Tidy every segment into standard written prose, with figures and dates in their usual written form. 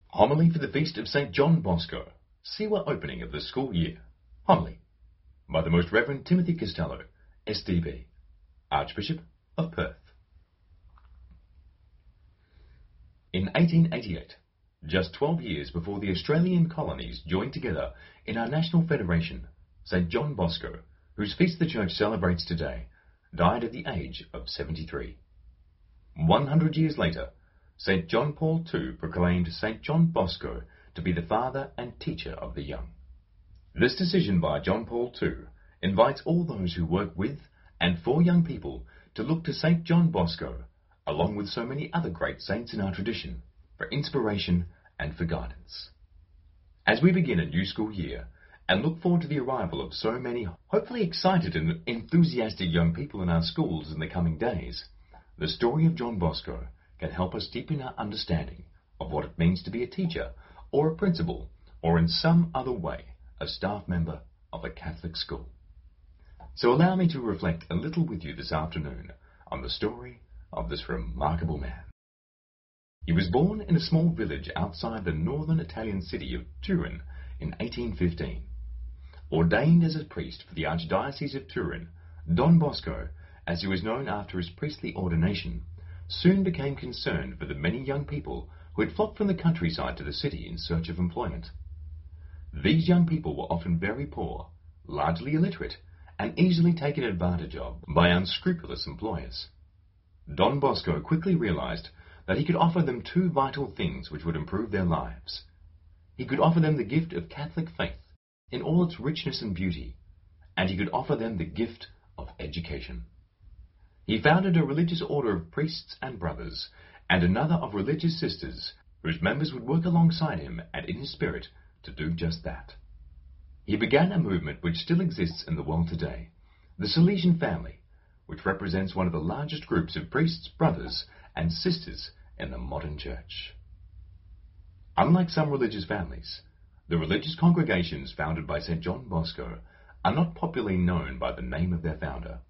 Homily for the Feast of St. John Bosco, Siwa opening of the school year. Homily by the Most Reverend Timothy Costello, SDB, Archbishop of Perth. In 1888, just 12 years before the Australian colonies joined together in our national federation, St. John Bosco, whose feast the Church celebrates today, died at the age of 73. 100 years later, St. John Paul II proclaimed St. John Bosco to be the father and teacher of the young. This decision by John Paul II invites all those who work with and for young people to look to St. John Bosco, along with so many other great saints in our tradition, for inspiration and for guidance. As we begin a new school year and look forward to the arrival of so many hopefully excited and enthusiastic young people in our schools in the coming days, the story of John Bosco can help us deepen our understanding of what it means to be a teacher or a principal or in some other way a staff member of a Catholic school. So allow me to reflect a little with you this afternoon on the story of this remarkable man. He was born in a small village outside the northern Italian city of Turin in 1815. Ordained as a priest for the Archdiocese of Turin, Don Bosco, as he was known after his priestly ordination, soon became concerned for the many young people who had flocked from the countryside to the city in search of employment. These young people were often very poor, largely illiterate, and easily taken advantage of by unscrupulous employers. Don Bosco quickly realized that he could offer them two vital things which would improve their lives. He could offer them the gift of Catholic faith in all its richness and beauty, and he could offer them the gift of education. He founded a religious order of priests and brothers, and another of religious sisters, whose members would work alongside him and in his spirit to do just that. He began a movement which still exists in the world today, the Salesian family, which represents one of the largest groups of priests, brothers, and sisters in the modern church. Unlike some religious families, the religious congregations founded by St. John Bosco are not popularly known by the name of their founder.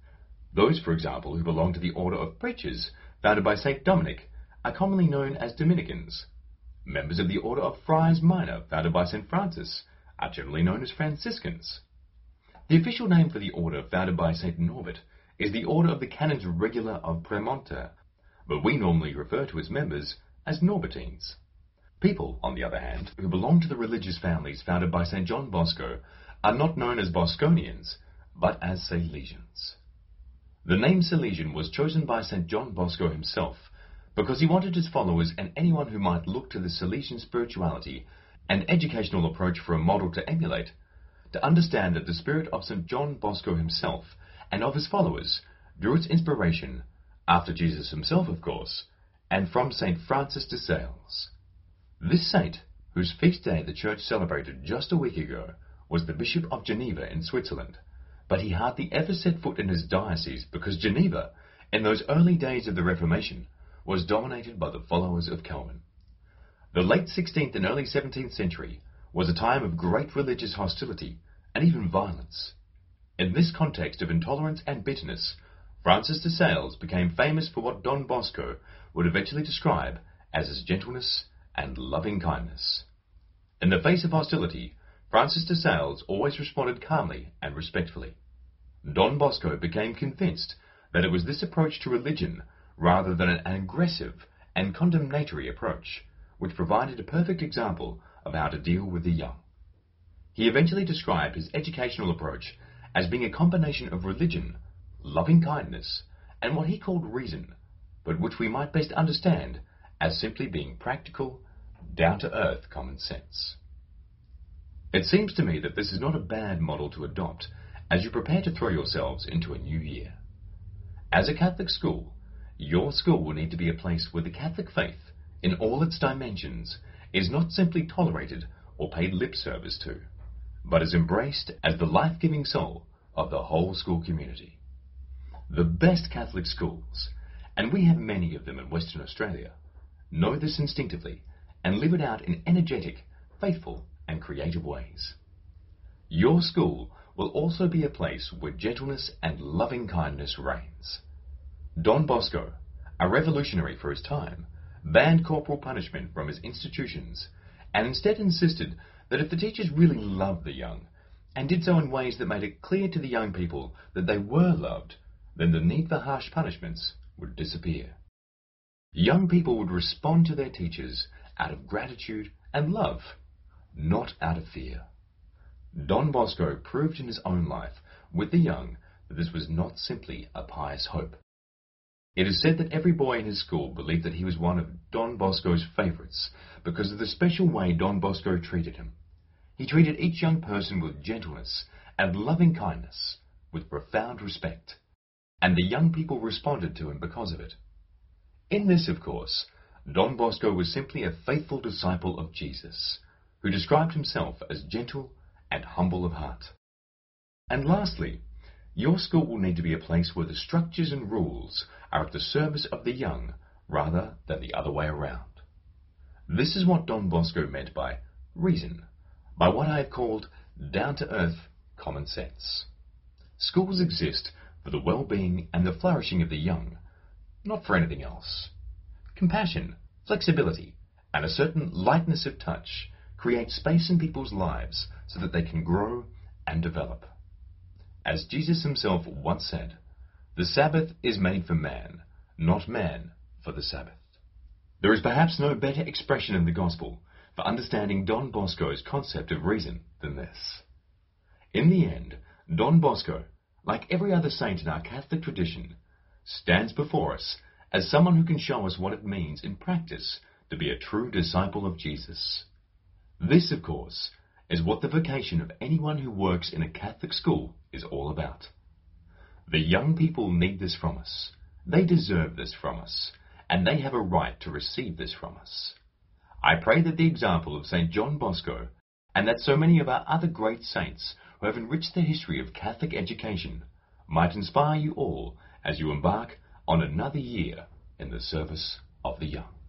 Those, for example, who belong to the order of preachers founded by St. Dominic are commonly known as Dominicans. Members of the order of Friars Minor founded by St. Francis are generally known as Franciscans. The official name for the order founded by St. Norbert is the Order of the Canons Regular of Premontre, but we normally refer to its members as Norbertines. People, on the other hand, who belong to the religious families founded by St. John Bosco are not known as Bosconians, but as Salesians. The name Salesian was chosen by St. John Bosco himself because he wanted his followers and anyone who might look to the Salesian spirituality and educational approach for a model to emulate to understand that the spirit of St. John Bosco himself and of his followers drew its inspiration, after Jesus himself of course, and from St. Francis de Sales. This saint, whose feast day the Church celebrated just a week ago, was the Bishop of Geneva in Switzerland, but he hardly ever set foot in his diocese because Geneva, in those early days of the Reformation, was dominated by the followers of Calvin. The late 16th and early 17th century was a time of great religious hostility and even violence. In this context of intolerance and bitterness, Francis de Sales became famous for what Don Bosco would eventually describe as his gentleness and loving kindness. In the face of hostility, Francis de Sales always responded calmly and respectfully. Don Bosco became convinced that it was this approach to religion, rather than an aggressive and condemnatory approach, which provided a perfect example of how to deal with the young. He eventually described his educational approach as being a combination of religion, loving kindness, and what he called reason, but which we might best understand as simply being practical, down-to-earth common sense. It seems to me that this is not a bad model to adopt as you prepare to throw yourselves into a new year. As a Catholic school, your school will need to be a place where the Catholic faith, in all its dimensions, is not simply tolerated or paid lip service to, but is embraced as the life-giving soul of the whole school community. The best Catholic schools, and we have many of them in Western Australia, know this instinctively and live it out in energetic, faithful, and creative ways. Your school will also be a place where gentleness and loving kindness reigns. Don Bosco, a revolutionary for his time, banned corporal punishment from his institutions, and instead insisted that if the teachers really loved the young, and did so in ways that made it clear to the young people that they were loved, then the need for harsh punishments would disappear. Young people would respond to their teachers out of gratitude and love, not out of fear. Don Bosco proved in his own life with the young that this was not simply a pious hope. It is said that every boy in his school believed that he was one of Don Bosco's favourites because of the special way Don Bosco treated him. He treated each young person with gentleness and loving kindness, with profound respect, and the young people responded to him because of it. In this, of course, Don Bosco was simply a faithful disciple of Jesus, who described himself as gentle and humble of heart. And lastly, your school will need to be a place where the structures and rules are at the service of the young rather than the other way around. This is what Don Bosco meant by reason, by what I have called down-to-earth common sense. Schools exist for the well-being and the flourishing of the young, not for anything else. Compassion, flexibility, and a certain lightness of touch create space in people's lives so that they can grow and develop. As Jesus himself once said, "The Sabbath is made for man, not man for the Sabbath." There is perhaps no better expression in the Gospel for understanding Don Bosco's concept of reason than this. In the end, Don Bosco, like every other saint in our Catholic tradition, stands before us as someone who can show us what it means in practice to be a true disciple of Jesus. This, of course, is what the vocation of anyone who works in a Catholic school is all about. The young people need this from us. They deserve this from us, and they have a right to receive this from us. I pray that the example of St. John Bosco, and that so many of our other great saints who have enriched the history of Catholic education, might inspire you all as you embark on another year in the service of the young.